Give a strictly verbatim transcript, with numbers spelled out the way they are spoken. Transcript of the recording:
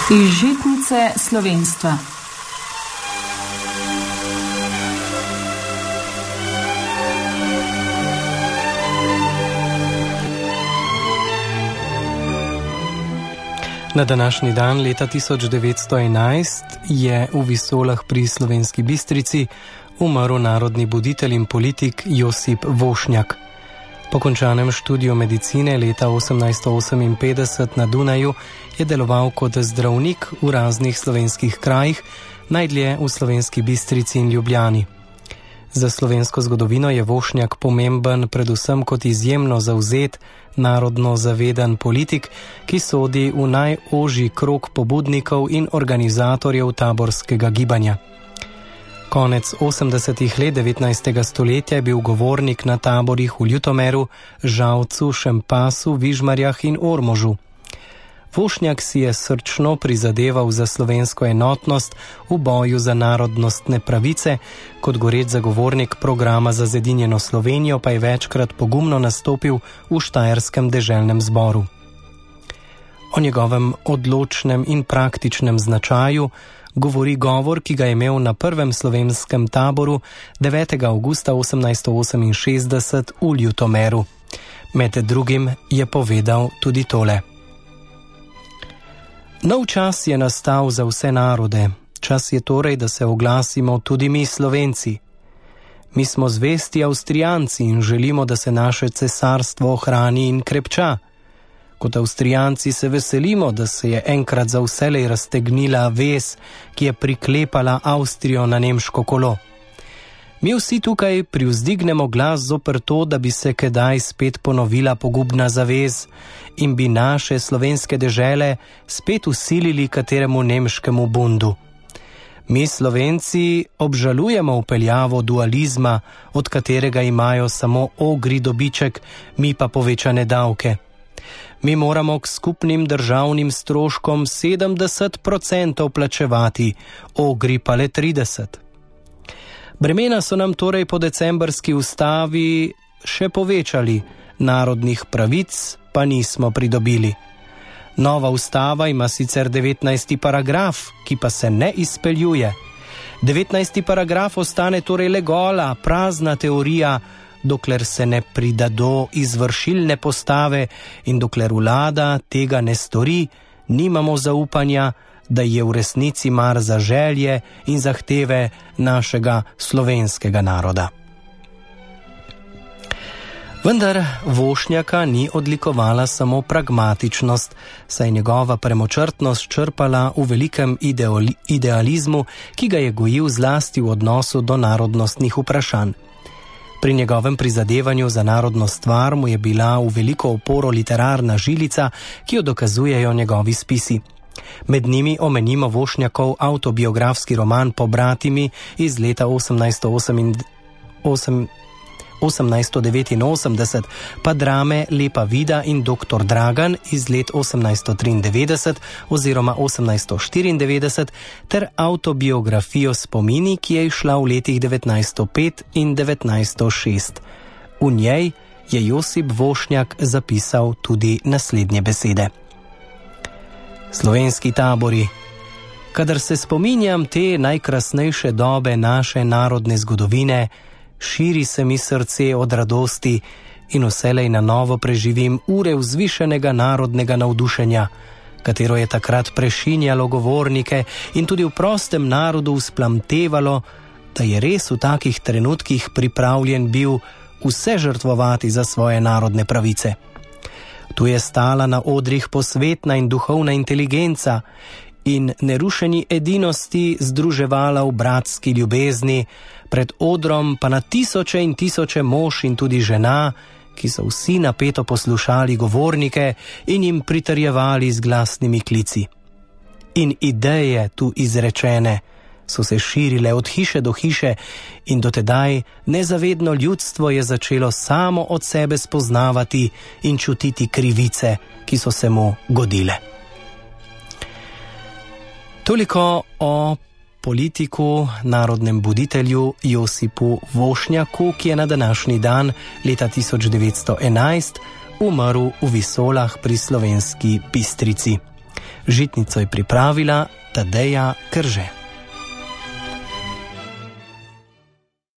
Iz žitnice slovenstva. Na današnji dan leta tisoč devetsto enajst je v Visolah pri Slovenski Bistrici umrl narodni buditelj in politik Josip Vošnjak. Po končanem študiju medicine leta osemnajststo oseminpetdeset na Dunaju je deloval kot zdravnik v raznih slovenskih krajih, najdlje v Slovenski Bistrici in Ljubljani. Za slovensko zgodovino je Vošnjak pomemben predvsem kot izjemno zavzet, narodno zaveden politik, ki sodi v najožji krog pobudnikov in organizatorjev taborskega gibanja. Konec osemdesetih let devetnajstega stoletja je bil govornik na taborih v Ljutomeru, Žalcu, Šempasu, Vižmarjah in Ormožu. Vošnjak si je srčno prizadeval za slovensko enotnost v boju za narodnostne pravice, kot goreč zagovornik programa za zedinjeno Slovenijo pa je večkrat pogumno nastopil v štajerskem deželnem zboru. O njegovem odločnem in praktičnem značaju govori govor, ki ga je imel na prvem slovenskem taboru devetega avgusta osemnajststo oseminšestdeset v Ljutomeru. Med drugim je povedal tudi tole. Nov čas je nastal za vse narode. Čas je torej, da se oglasimo tudi mi Slovenci. Mi smo zvesti Avstrijanci in želimo, da se naše cesarstvo ohrani in krepča. Kot Avstrijanci se veselimo, da se je enkrat za vselej raztegnila vez, ki je priklepala Avstrijo na nemško kolo. Mi vsi tukaj privzdignemo glas zoper to, da bi se kdaj spet ponovila pogubna zavez in bi naše slovenske dežele spet usilili kateremu nemškemu bundu. Mi Slovenci obžalujemo vpeljavo dualizma, od katerega imajo samo ogri dobiček, mi pa povečane davke. Mi moramo k skupnim državnim stroškom sedemdeset procentov plačevati, ogri pa le trideset. Bremena so nam torej po decembrski ustavi še povečali, narodnih pravic pa nismo pridobili. Nova ustava ima sicer devetnajsti paragraf, ki pa se ne izpeljuje. devetnajsti paragraf ostane torej le gola, prazna teorija, dokler se ne prida do izvršilne postave in dokler vlada tega ne stori, nimamo zaupanja, da je v resnici mar za želje in zahteve našega slovenskega naroda. Vendar Vošnjaka ni odlikovala samo pragmatičnost, saj je njegova premočrtnost črpala v velikem idealizmu, ki ga je gojil zlasti v odnosu do narodnostnih vprašanj. Pri njegovem prizadevanju za narodno stvar mu je bila v veliko oporo literarna žilica, ki jo dokazujejo njegovi spisi. Med njimi omenimo Vošnjakov avtobiografski roman Pobratimi iz leta osemnajststo devetinosemdeset, pa drame Lepa vida in doktor Dragan iz let osemnajststo triindevetdeset oziroma osemnajststo štiriindevetdeset ter avtobiografijo Spomini, ki je izšla v letih devetnajststo pet in devetnajststo šest. V njej je Josip Vošnjak zapisal tudi naslednje besede. Slovenski tabori. Kadar se spominjam te najkrasnejše dobe naše narodne zgodovine, širi se mi srce od radosti in vselej na novo preživim ure vzvišenega narodnega navdušenja, katero je takrat prešinjalo govornike in tudi v prostem narodu vzplamtevalo, da je res v takih trenutkih pripravljen bil vse žrtvovati za svoje narodne pravice. Tu je stala na odrih posvetna in duhovna inteligenca in nerušeni edinosti združevala v bratski ljubezni, pred odrom pa na tisoče in tisoče mož in tudi žena, ki so vsi napeto poslušali govornike in jim pritrjevali z glasnimi klici. In ideje tu izrečene so se širile od hiše do hiše in dotedaj nezavedno ljudstvo je začelo samo od sebe spoznavati in čutiti krivice, ki so se mu godile. Toliko o politiku, narodnem buditelju Josipu Vošnjaku, ki je na današnji dan leta tisoč devetsto enajst umrl v Visolah pri Slovenski Bistrici. Žitnico je pripravila Tadeja Krže.